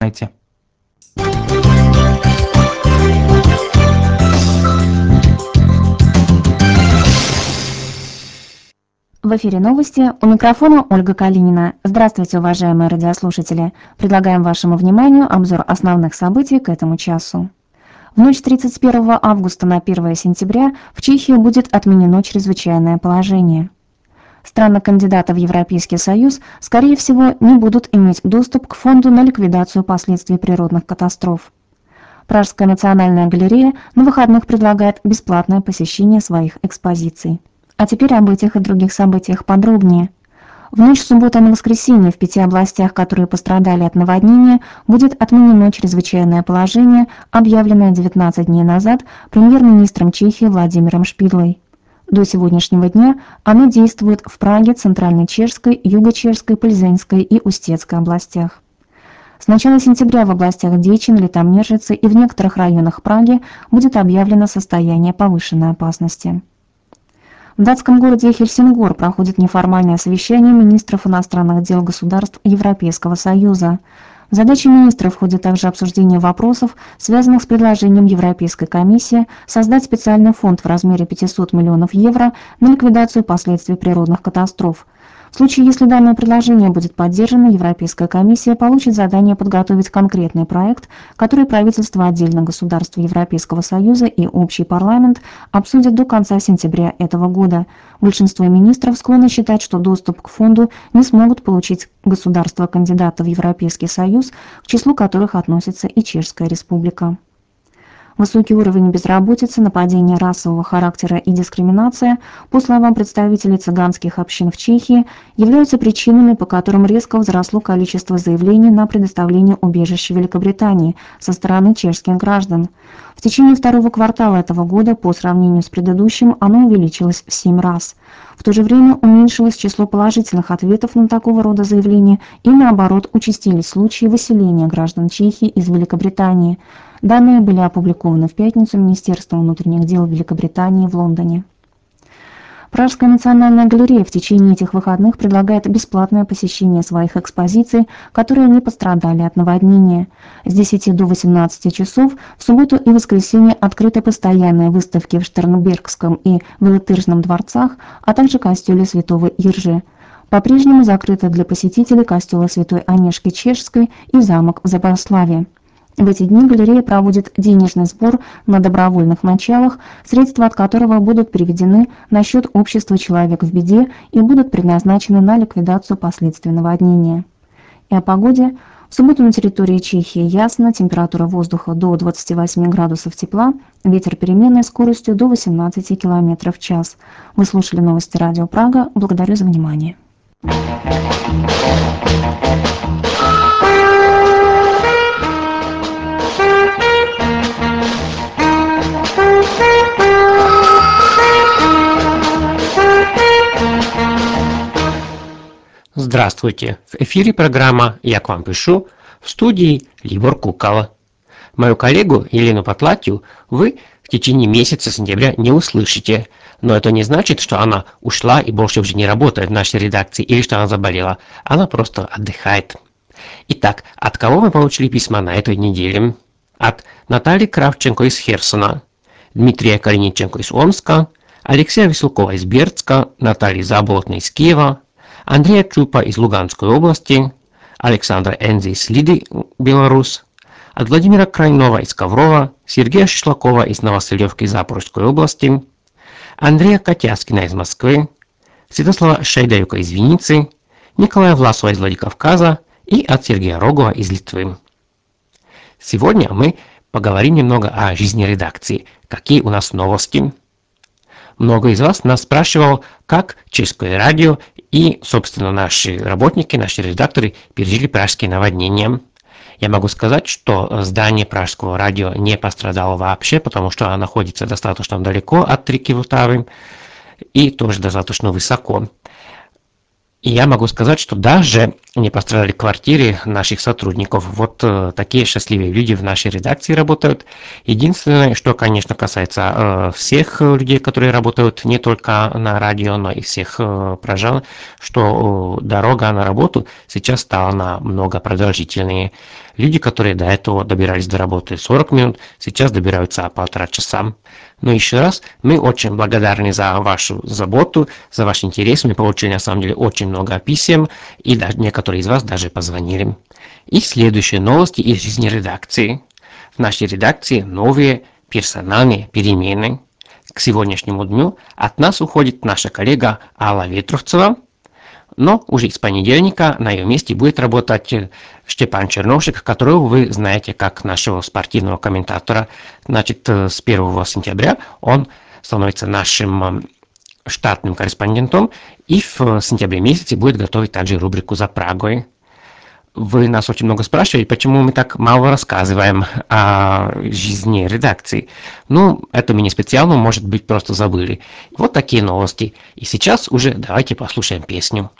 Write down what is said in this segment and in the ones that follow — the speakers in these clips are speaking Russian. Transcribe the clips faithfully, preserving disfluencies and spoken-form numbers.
Начинайте. В эфире новости. У микрофона Ольга Калинина. Здравствуйте, уважаемые радиослушатели. Предлагаем вашему вниманию обзор основных событий к этому часу. В ночь с тридцать первого августа на первое сентября в Чехии будет отменено чрезвычайное положение. Страны-кандидаты в Европейский Союз, скорее всего, не будут иметь доступ к фонду на ликвидацию последствий природных катастроф. Пражская национальная галерея на выходных предлагает бесплатное посещение своих экспозиций. А теперь об этих и других событиях подробнее. В ночь с субботы на воскресенье в пяти областях, которые пострадали от наводнения, будет отменено чрезвычайное положение, объявленное девятнадцать дней назад премьер-министром Чехии Владимиром Шпидлой. До сегодняшнего дня оно действует в Праге, Центральной Чешской, Юго-Чешской, Пльзенской и Устецкой областях. С начала сентября в областях Дечин, Литомнержицы и в некоторых районах Праги будет объявлено состояние повышенной опасности. В датском городе Хельсингор проходит неформальное совещание министров иностранных дел государств Европейского Союза. В задачи министров входит также обсуждение вопросов, связанных с предложением Европейской комиссии создать специальный фонд в размере пятьсот миллионов евро на ликвидацию последствий природных катастроф. В случае, если данное предложение будет поддержано, Европейская комиссия получит задание подготовить конкретный проект, который правительство отдельных государств Европейского Союза и общий парламент обсудят до конца сентября этого года. Большинство министров склонны считать, что доступ к фонду не смогут получить государства-кандидаты в Европейский Союз, к числу которых относится и Чешская Республика. Высокий уровень безработицы, нападения расового характера и дискриминация, по словам представителей цыганских общин в Чехии, являются причинами, по которым резко возросло количество заявлений на предоставление убежища Великобритании со стороны чешских граждан. В течение второго квартала этого года, по сравнению с предыдущим, оно увеличилось в семь раз. В то же время уменьшилось число положительных ответов на такого рода заявления и, наоборот, участились случаи выселения граждан Чехии из Великобритании. Данные были опубликованы в пятницу Министерством внутренних дел Великобритании в Лондоне. Пражская национальная галерея в течение этих выходных предлагает бесплатное посещение своих экспозиций, которые не пострадали от наводнения. С десяти до восемнадцати часов в субботу и воскресенье открыты постоянные выставки в Штернбергском и Велетыржном дворцах, а также костеле Святого Иржи. По-прежнему закрыты для посетителей костелы Святой Онежки Чешской и замок в Забарславе. В эти дни галерея проводит денежный сбор на добровольных началах, средства от которого будут переведены на счет общества «Человек в беде» и будут предназначены на ликвидацию последствий наводнения. И о погоде. В субботу на территории Чехии ясно, температура воздуха до двадцати восьми градусов тепла, ветер переменной скоростью до восемнадцати километров в час. Вы слушали новости радио Прага. Благодарю за внимание. Здравствуйте! В эфире программа «Я к вам пишу», в студии Либор Кукала. Мою коллегу Елену Потлатью вы в течение месяца сентября не услышите, но это не значит, что она ушла и больше уже не работает в нашей редакции или что она заболела. Она просто отдыхает. Итак, от кого мы получили письма на этой неделе? От Натальи Кравченко из Херсона, Дмитрия Калиниченко из Омска, Алексея Веселкова из Бердска, Натальи Заболотной из Киева, Андрея Чупа из Луганской области, Александра Энзи из Лиды, Беларусь, от Владимира Крайнова из Коврова, Сергея Шишлакова из Новоселевки Запорожской области, Андрея Котяскина из Москвы, Святослава Шейдаюка из Винницы, Николая Власова из Владикавказа и от Сергея Рогова из Литвы. Сегодня мы поговорим немного о жизни редакции, какие у нас новости. Много из вас нас спрашивало, как Чешское радио и, собственно, наши работники, наши редакторы пережили пражские наводнения. Я могу сказать, что здание Пражского радио не пострадало вообще, потому что оно находится достаточно далеко от реки Влтавы и тоже достаточно высоко. И я могу сказать, что даже не пострадали квартиры наших сотрудников. Вот э, такие счастливые люди в нашей редакции работают. Единственное, что, конечно, касается э, всех людей, которые работают не только на радио, но и всех э, пражан, что э, дорога на работу сейчас стала намного продолжительнее. Люди, которые до этого добирались до работы сорок минут, сейчас добираются полтора часа. Но еще раз, мы очень благодарны за вашу заботу, за ваш интерес. Мы получили на самом деле очень много писем, и даже некоторые из вас даже позвонили. И следующие новости из жизни редакции. В нашей редакции новые персональные перемены. К сегодняшнему дню от нас уходит наша коллега Алла Ветровцева, но уже с понедельника на ее месте будет работать Степан Черношик, которого вы знаете как нашего спортивного комментатора. Значит, с первого сентября он становится нашим штатным корреспондентом и в сентябре месяце будет готовить также рубрику «За Прагой». Вы нас очень много спрашиваете, почему мы так мало рассказываем о жизни редакции. Ну, это мы не специально, может быть, просто забыли. Вот такие новости. И сейчас уже давайте послушаем песню.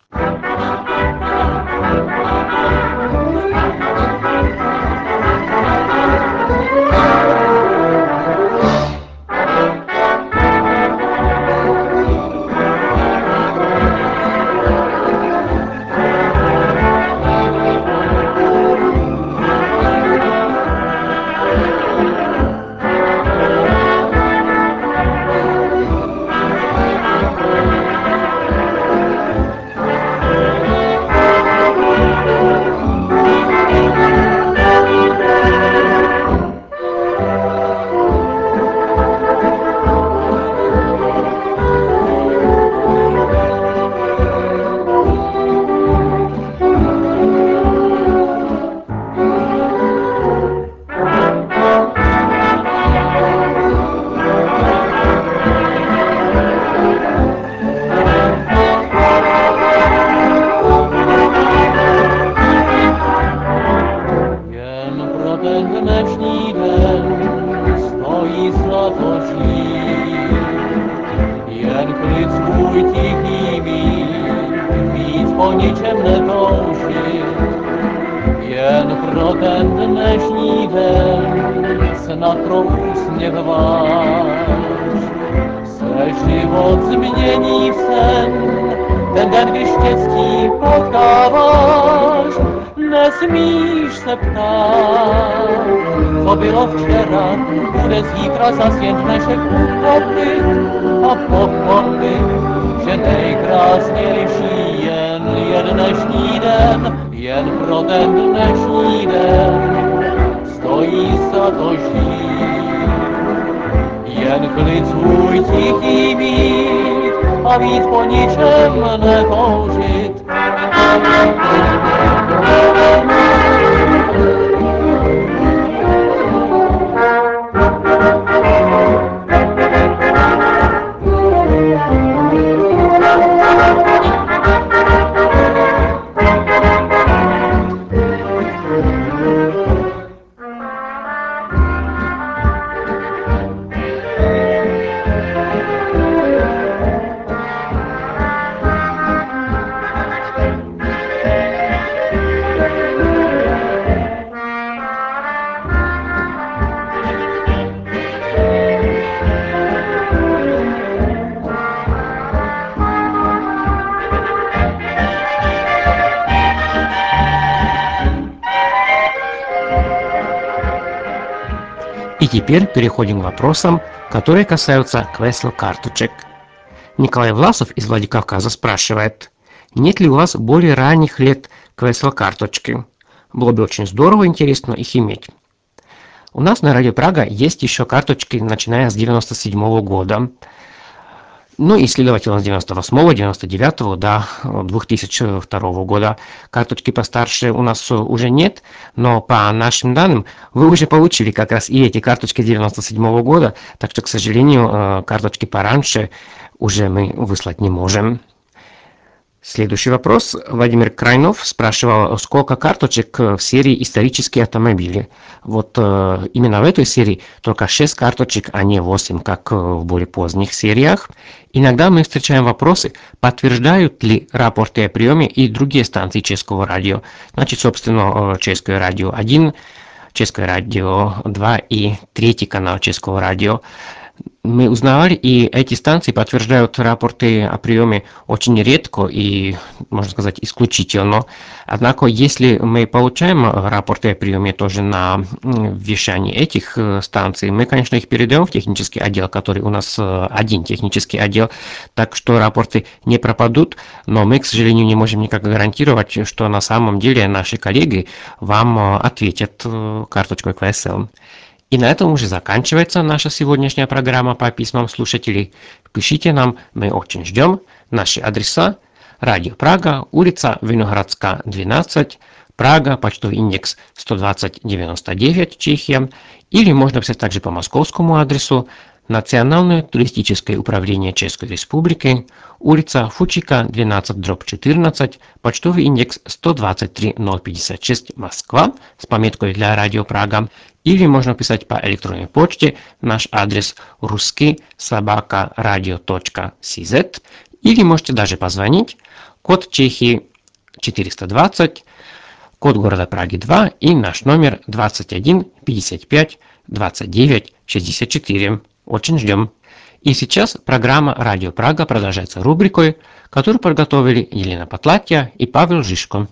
Co bylo včera, bude zítra zas jen dnešek uchopit a pochopit, že nejkrásnější jen je dnešní den, jen pro ten dnešní den stojí za to žít. Jen klid svůj tichý mít a víc po ničem netoužit. И теперь переходим к вопросам, которые касаются квесл-карточек. Николай Власов из Владикавказа спрашивает, нет ли у вас более ранних лет квесл-карточки? Было бы очень здорово и интересно их иметь. У нас на Радио Прага есть еще карточки, начиная с девяносто седьмого года. Ну и, следовательно, с девяносто восьмого, девяносто девятого до две тысячи второго года. Карточки постарше у нас уже нет, но по нашим данным вы уже получили как раз и эти карточки девяносто седьмого года, так что, к сожалению, карточки пораньше уже мы выслать не можем. Следующий вопрос. Владимир Крайнов спрашивал, сколько карточек в серии «Исторические автомобили». Вот э, именно в этой серии только шесть карточек, а не восемь, как в более поздних сериях. Иногда мы встречаем вопросы, подтверждают ли рапорты о приеме и другие станции Чешского радио. Значит, собственно, Чешское радио один, Чешское радио два и третий канал Чешского радио. Мы узнавали, и эти станции подтверждают рапорты о приеме очень редко и, можно сказать, исключительно. Однако, если мы получаем рапорты о приеме тоже на вещании этих станций, мы, конечно, их передаем в технический отдел, который у нас один технический отдел, так что рапорты не пропадут, но мы, к сожалению, не можем никак гарантировать, что на самом деле наши коллеги вам ответят карточкой кью эс эл. И на этом уже заканчивается наша сегодняшняя программа по письмам слушателей. Пишите нам, мы очень ждем. Наши адреса: Радио Прага, улица Виноградская, двенадцать, Прага, почтовый индекс сто двадцать девяносто девять, Чехия. Или можно писать также по московскому адресу: Национальное туристическое управление Чешской Республики, улица Фучика, двенадцать, дробь четырнадцать, почтовый индекс сто двадцать три ноль пятьдесят шесть, Москва, с пометкой для Радио Прага. Или можно писать по электронной почте, наш адрес русский собака радио точка cz, или можете даже позвонить, код Чехии четыреста двадцать, код города Праги два и наш номер двадцать один пятьдесят пять двадцать девять шестьдесят четыре. Очень ждем. И сейчас программа «Радио Прага» продолжается рубрикой, которую подготовили Елена Потлатья и Павел Жишко.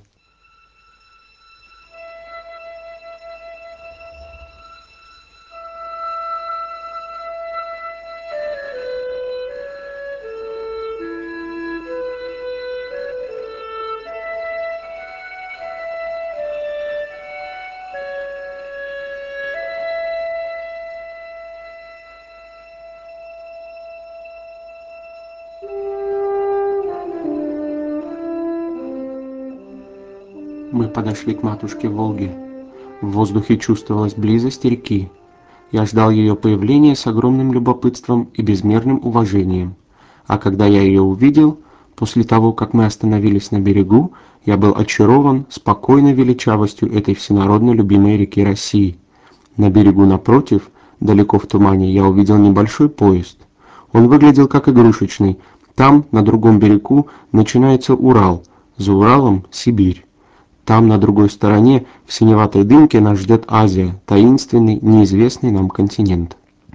Мы подошли к матушке Волге. В воздухе чувствовалась близость реки. Я ждал ее появления с огромным любопытством и безмерным уважением. А когда я ее увидел, после того, как мы остановились на берегу, я был очарован спокойной величавостью этой всенародно любимой реки России. На берегу напротив, далеко в тумане, я увидел небольшой поезд. Он выглядел как игрушечный. Там, на другом берегу, начинается Урал, за Уралом — Сибирь. Там, на другой стороне, в синеватой дымке, нас ждет Азия, таинственный, неизвестный нам континент.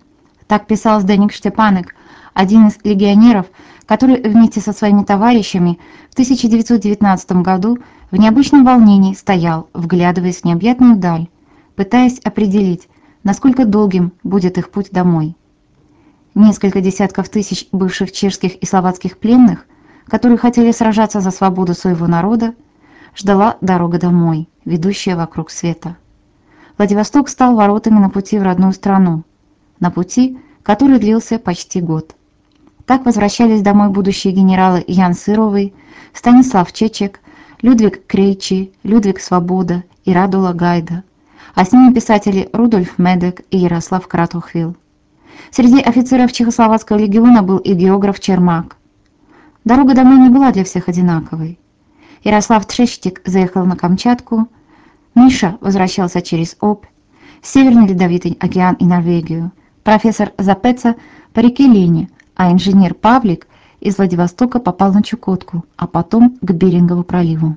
Так писал Зdeněk Štěpánek, один из легионеров, который вместе со своими товарищами в тысяча девятьсот девятнадцатом году в необычном волнении стоял, вглядываясь в необъятную даль, пытаясь определить, насколько долгим будет их путь домой. Несколько десятков тысяч бывших чешских и словацких пленных, которые хотели сражаться за свободу своего народа, ждала дорога домой, ведущая вокруг света. Владивосток стал воротами на пути в родную страну, на пути, который длился почти год. Так возвращались домой будущие генералы Ян Сыровый, Станислав Чечек, Людвиг Крейчи, Людвиг Свобода и Радула Гайда, а с ними писатели Рудольф Медек и Ярослав Кратухвил. Среди офицеров Чехословацкого легиона был и географ Чермак. Дорога домой не была для всех одинаковой. Ярослав Трештик заехал на Камчатку, Миша возвращался через Обь, Северный Ледовитый океан и Норвегию, профессор Запеца по реке Лени, а инженер Павлик из Владивостока попал на Чукотку, а потом к Берингову проливу.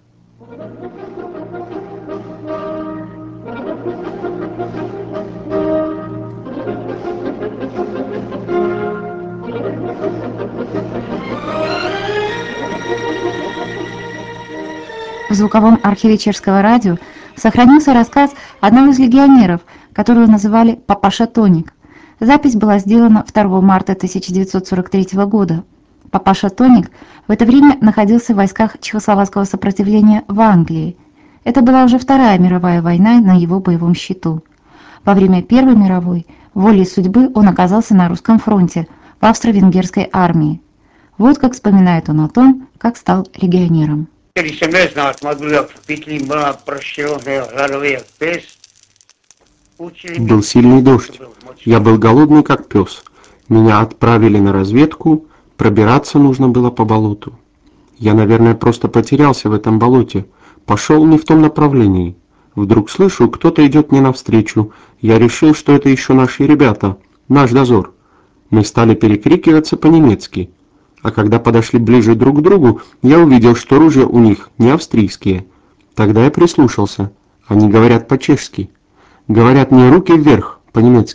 В звуковом архиве чешского радио сохранился рассказ одного из легионеров, которого называли «Папаша Тоник». Запись была сделана второго марта тысяча девятьсот сорок третьего года. Папаша Тоник в это время находился в войсках чехословацкого сопротивления в Англии. Это была уже Вторая мировая война на его боевом счету. Во время Первой мировой волей судьбы он оказался на русском фронте в австро-венгерской армии. Вот как вспоминает он о том, как стал легионером. Když jsem neznal tmadu jak v pytlí mlá pršelo hladový jak pes. Был сильный дождь. Я был голодный как пес. Меня отправили на разведку, пробираться нужно было по болоту. Я, наверное, просто потерялся в этом болоте, пошел не в том направлении. Вдруг слышу, кто-то идет мне навстречу. Я решил, что это еще наши ребята, наш дозор. Мы стали перекрикиваться по-немецки. А когда подошли ближе друг к другу, я увидел, что ружья у них не австрийские. Тогда я прислушался. Они говорят по-чешски. Говорят не «руки вверх» по-немецки,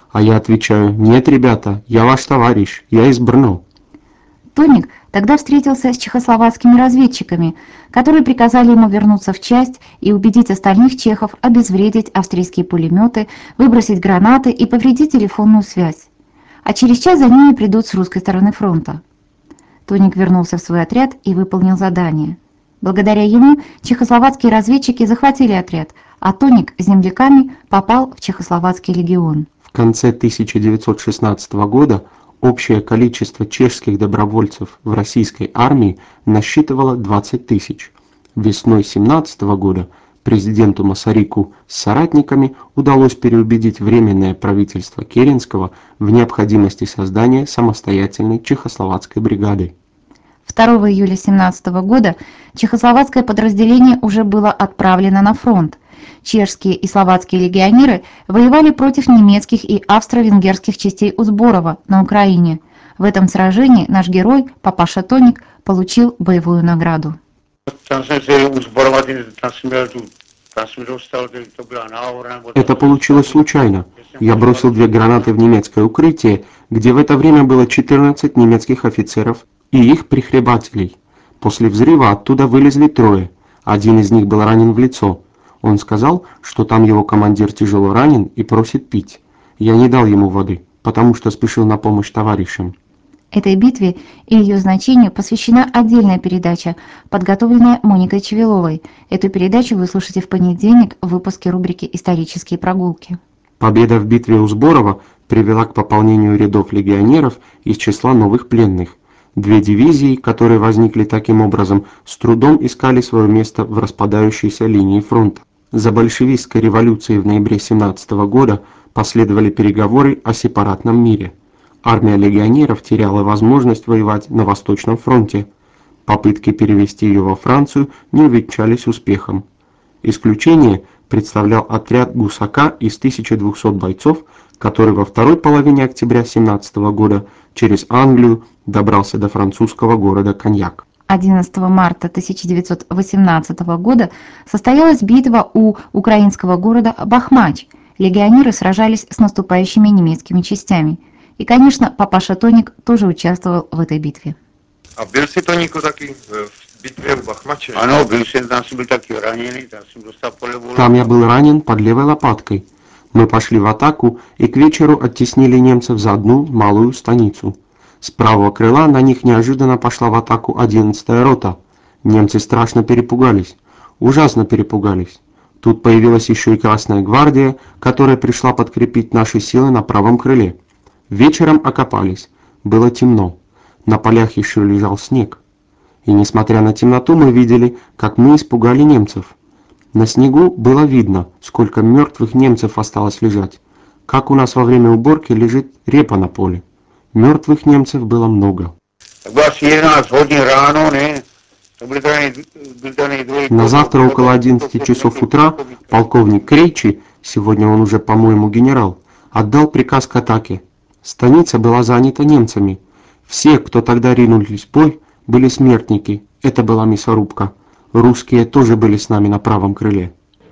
А я отвечаю: нет, ребята, я ваш товарищ, я из Брно. Тоник тогда встретился с чехословацкими разведчиками, которые приказали ему вернуться в часть и убедить остальных чехов обезвредить австрийские пулеметы, выбросить гранаты и повредить телефонную связь. А через час за ними придут с русской стороны фронта. Тоник вернулся в свой отряд и выполнил задание. Благодаря ему чехословацкие разведчики захватили отряд, а Тоник с земляками попал в Чехословацкий легион. В конце тысяча девятьсот шестнадцатого года общее количество чешских добровольцев в российской армии насчитывало двадцать тысяч. Весной семнадцатого года президенту Масарику с соратниками удалось переубедить Временное правительство Керенского в необходимости создания самостоятельной чехословацкой бригады. второго июля семнадцатого года чехословацкое подразделение уже было отправлено на фронт. Чешские и словацкие легионеры воевали против немецких и австро-венгерских частей у Зборова на Украине. В этом сражении наш герой, папаша Тоник, получил боевую награду. Это получилось случайно. Я бросил две гранаты в немецкое укрытие, где в это время было четырнадцать немецких офицеров и их прихлебателей. После взрыва оттуда вылезли трое. Один из них был ранен в лицо. Он сказал, что там его командир тяжело ранен и просит пить. Я не дал ему воды, потому что спешил на помощь товарищам. Этой битве и ее значению посвящена отдельная передача, подготовленная Моникой Чевеловой. Эту передачу вы слушаете в понедельник в выпуске рубрики «Исторические прогулки». Победа в битве у Зборова привела к пополнению рядов легионеров из числа новых пленных. Две дивизии, которые возникли таким образом, с трудом искали свое место в распадающейся линии фронта. За большевистской революцией в ноябре семнадцатого года последовали переговоры о сепаратном мире. Армия легионеров теряла возможность воевать на Восточном фронте. Попытки перевести ее во Францию не увенчались успехом. Исключение представлял отряд Гусака из тысячи двухсот бойцов, который во второй половине октября семнадцатого года через Англию добрался до французского города Коньяк. одиннадцатого марта тысяча девятьсот восемнадцатого года состоялась битва у украинского города Бахмач. Легионеры сражались с наступающими немецкими частями. И, конечно, папаша Тоник тоже участвовал в этой битве. A byl si to Toníku taky v bitvě u Bachmače? Ano, byl jsem, tam jsem byl taky raněný, tam jsem dostal po levou. Там я был ранен под левой лопаткой. Мы пошли в атаку и к вечеру оттеснили немцев за одну малую станицу. С правого крыла на них неожиданно пошла в атаку одиннадцатая рота. Немцы страшно перепугались. Ужасно перепугались. Тут появилась еще и Красная гвардия, которая пришла подкрепить наши силы на правом крыле. Вечером окопались. Было темно. На полях еще лежал снег. И несмотря на темноту, мы видели, как мы испугали немцев. На снегу было видно, сколько мертвых немцев осталось лежать. Как у нас во время уборки лежит репа на поле. Мертвых немцев было много. На завтра около одиннадцати часов утра полковник Крейчи, сегодня он уже, по-моему, генерал, отдал приказ к атаке. Станица была занята немцами. Все, кто тогда ринулись в бой, были смертники. Это была мясорубка. Русские тоже были с нами на правом крыле.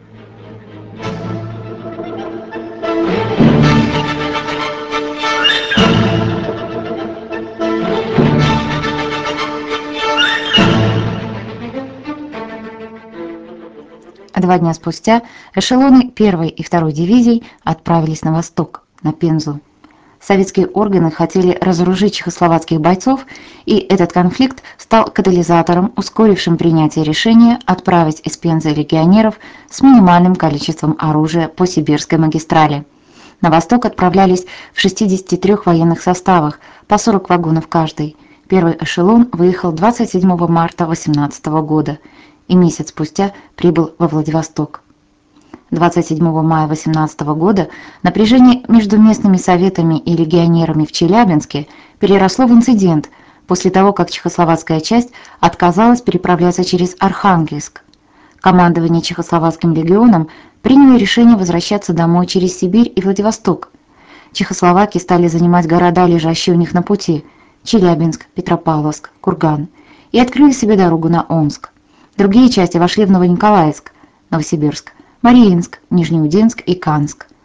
Два дня спустя эшелоны первой и второй дивизий отправились на восток, на Пензу. Советские органы хотели разоружить чехословацких бойцов, и этот конфликт стал катализатором, ускорившим принятие решения отправить из Пензы легионеров с минимальным количеством оружия по Сибирской магистрали. На восток отправлялись в шестидесяти трёх военных составах, по сорок вагонов каждый. Первый эшелон выехал двадцать седьмого марта восемнадцатого года и месяц спустя прибыл во Владивосток. двадцать седьмого мая восемнадцатого года напряжение между местными советами и легионерами в Челябинске переросло в инцидент после того, как чехословацкая часть отказалась переправляться через Архангельск. Командование Чехословацким легионом приняло решение возвращаться домой через Сибирь и Владивосток. Чехословаки стали занимать города, лежащие у них на пути – Челябинск, Петропавловск, Курган – и открыли себе дорогу на Омск. Другие части вошли в Новониколаевск, Новосибирск, Мариинск, Нижнеудинск и Канск.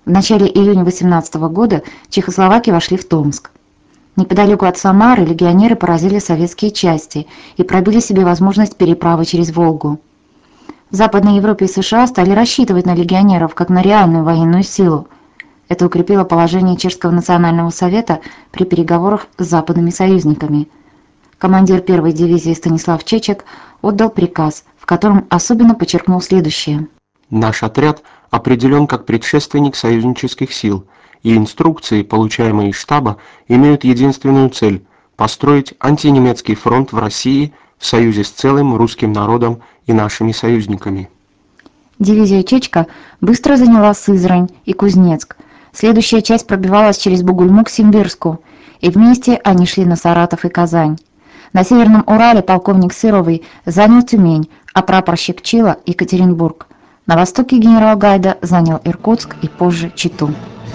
В начале июня восемнадцатого года чехословаки вошли в Томск. Неподалеку от Самары легионеры поразили советские части и пробили себе возможность переправы через Волгу. В Западной Европе и США стали рассчитывать на легионеров как на реальную военную силу. Это укрепило положение Чешского национального совета при переговорах с западными союзниками. Командир первой дивизии Станислав Чечек отдал приказ, в котором особенно подчеркнул следующее. Наш отряд определен как предшественник союзнических сил, и инструкции, получаемые из штаба, имеют единственную цель – построить антинемецкий фронт в России в союзе с целым русским народом и нашими союзниками. Дивизия Чечка быстро заняла Сызрань и Кузнецк. Следующая часть пробивалась через Бугульму к Симбирску, и вместе они шли на Саратов и Казань. На Северном Урале полковник Сыровый занял Тюмень, а прапорщик Чила – Екатеринбург. На востоке генерал Гайда занял Иркутск и позже Читу.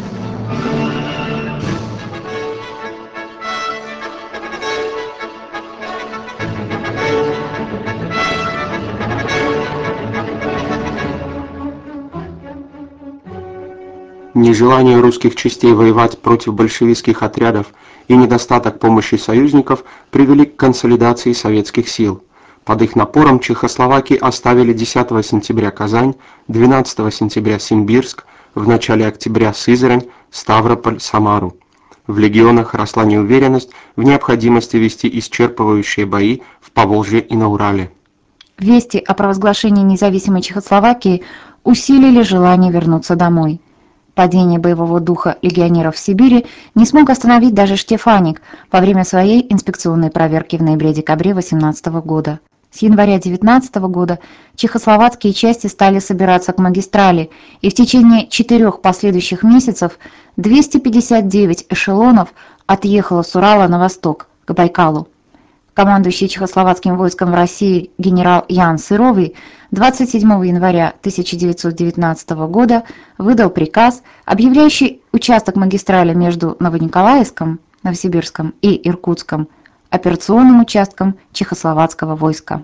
Нежелание русских частей воевать против большевистских отрядов и недостаток помощи союзников привели к консолидации советских сил. Под их напором чехословаки оставили десятого сентября Казань, двенадцатого сентября Симбирск, в начале октября Сызрань, Ставрополь, Самару. В легионах росла неуверенность в необходимости вести исчерпывающие бои в Поволжье и на Урале. Вести о провозглашении независимой Чехословакии усилили желание вернуться домой. Падение боевого духа легионеров в Сибири не смог остановить даже Штефаник во время своей инспекционной проверки в ноябре-декабре восемнадцатого года. С января девятнадцатого года чехословацкие части стали собираться к магистрали, и в течение четырех последующих месяцев двести пятьдесят девять эшелонов отъехало с Урала на восток, к Байкалу. Командующий чехословацким войском в России генерал Ян Сыровый двадцать седьмого января тысяча девятьсот девятнадцатого года выдал приказ, объявляющий участок магистрали между Новониколаевском, Новосибирском и Иркутском операционным участком чехословацкого войска.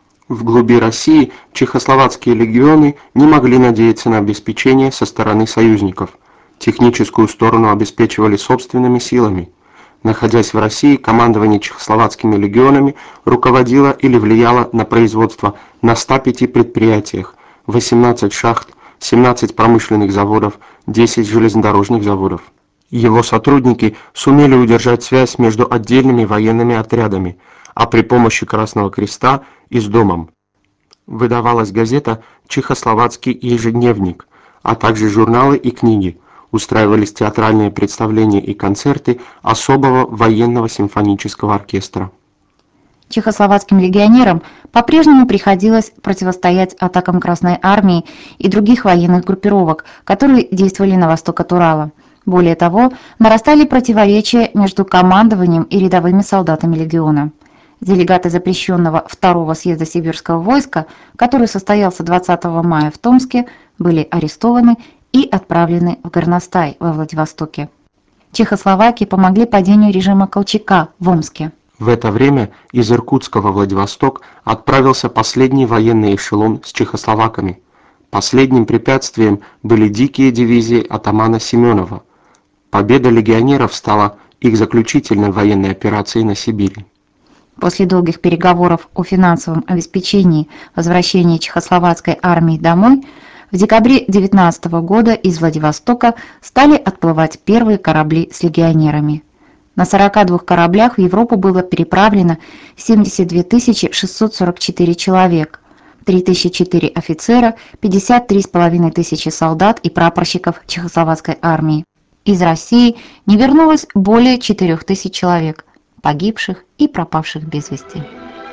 В глуби России чехословацкие легионы не могли надеяться на обеспечение со стороны союзников. Техническую сторону обеспечивали собственными силами. Находясь в России, командование чехословацкими легионами руководило или влияло на производство на ста пяти предприятиях, восемнадцати шахт, семнадцати промышленных заводов, десяти железнодорожных заводов. Его сотрудники сумели удержать связь между отдельными военными отрядами, а при помощи Красного Креста и с домом. Выдавалась газета «Чехословацкий ежедневник», а также журналы и книги. Устраивались театральные представления и концерты особого военного симфонического оркестра. Чехословацким легионерам по-прежнему приходилось противостоять атакам Красной Армии и других военных группировок, которые действовали на восток от Урала. Более того, нарастали противоречия между командованием и рядовыми солдатами легиона. Делегаты запрещенного второго съезда сибирского войска, который состоялся двадцатого мая в Томске, были арестованы и отправлены в Горностай во Владивостоке. Чехословаки помогли падению режима Колчака в Омске. В это время из Иркутска во Владивосток отправился последний военный эшелон с чехословаками. Последним препятствием были дикие дивизии атамана Семенова. Победа легионеров стала их заключительной военной операцией на Сибири. После долгих переговоров о финансовом обеспечении возвращения чехословацкой армии домой, в декабре девятнадцатого года из Владивостока стали отплывать первые корабли с легионерами. На сорока двух кораблях в Европу было переправлено семьдесят две тысячи шестьсот сорок четыре человек, три тысячи четыре офицера, пятьдесят три с половиной тысячи солдат и прапорщиков чехословацкой армии. Из России не вернулось более четырёх тысяч человек, погибших и пропавших без вести.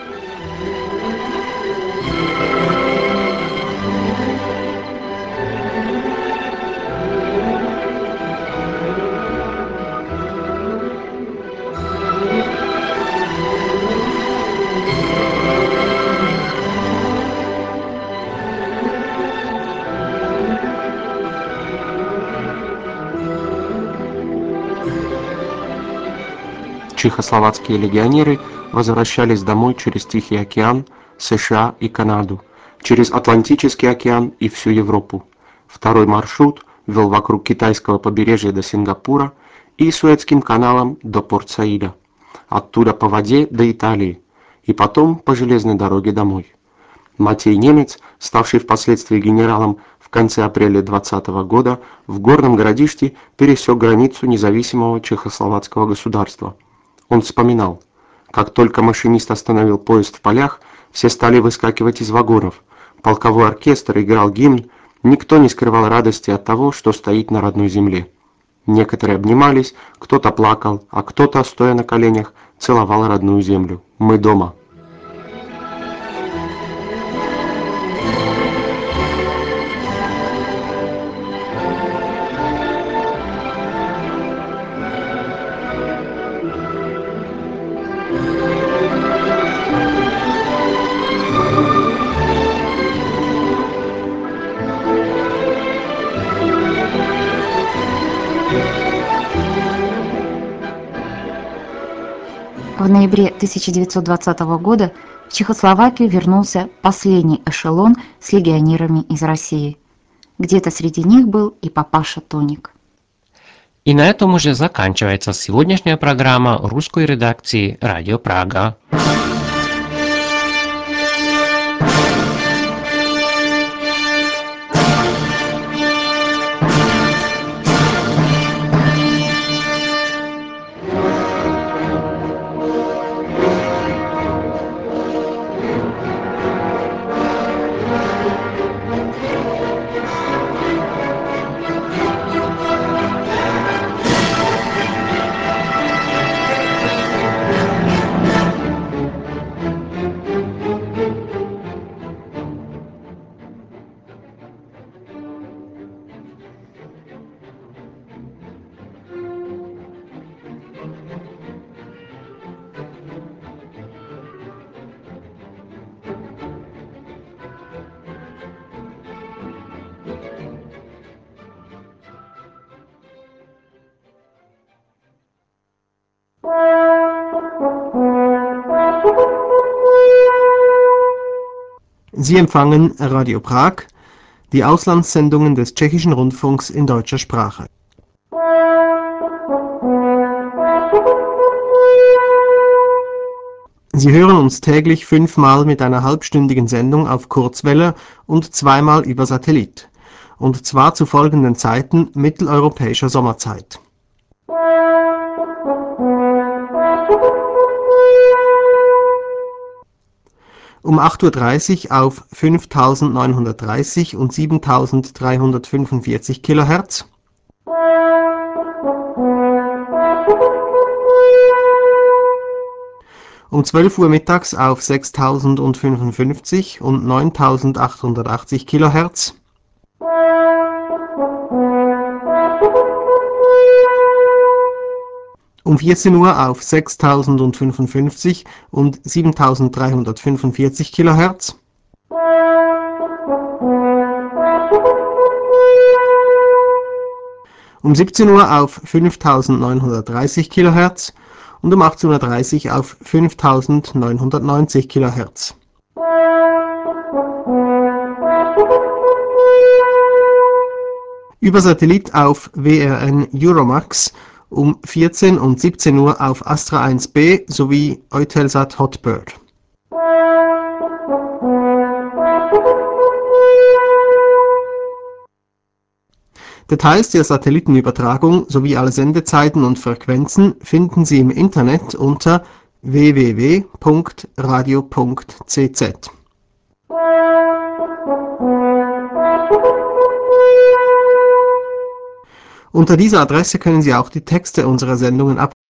Чехословацкие легионеры возвращались домой через Тихий океан, США и Канаду, через Атлантический океан и всю Европу. Второй маршрут вел вокруг китайского побережья до Сингапура и Суэцким каналом до Порт-Саида, оттуда по воде до Италии и потом по железной дороге домой. Матей Немец, ставший впоследствии генералом в конце апреля двадцатого года, в горном городишке пересек границу независимого чехословацкого государства. Он вспоминал: как только машинист остановил поезд в полях, все стали выскакивать из вагонов. Полковой оркестр играл гимн, никто не скрывал радости от того, что стоит на родной земле. Некоторые обнимались, кто-то плакал, а кто-то, стоя на коленях, целовал родную землю. Мы дома. В ноябре тысяча девятьсот двадцатого года в Чехословакию вернулся последний эшелон с легионерами из России. Где-то среди них был и папаша Тоник. И на этом уже заканчивается сегодняшняя программа русской редакции Радио Прага. Sie empfangen Radio Prag, die Auslandssendungen des Tschechischen Rundfunks in deutscher Sprache. Sie hören uns täglich fünfmal mit einer halbstündigen Sendung auf Kurzwelle und zweimal über Satellit, und zwar zu folgenden Zeiten mitteleuropäischer Sommerzeit. Um acht Uhr dreißig auf fünftausendneunhundertdreißig und siebentausenddreihundertfünfundvierzig Kilohertz. Um zwölf Uhr mittags auf sechstausendfünfundfünfzig und neuntausendachthundertachtzig Kilohertz. Um vierzehn Uhr auf sechstausendfünfundfünfzig und siebentausenddreihundertfünfundvierzig Kilohertz. Um siebzehn Uhr auf fünftausendneunhundertdreißig Kilohertz und um achtzehn Uhr dreißig auf fünftausendneunhundertneunzig Kilohertz. Über Satellit auf W R N Euromax um vierzehn und siebzehn Uhr auf Astra eins B sowie Eutelsat Hotbird. Details der Satellitenübertragung sowie alle Sendezeiten und Frequenzen finden Sie im Internet unter w w w punkt radio punkt c z. Unter dieser Adresse können Sie auch die Texte unserer Sendungen abrufen.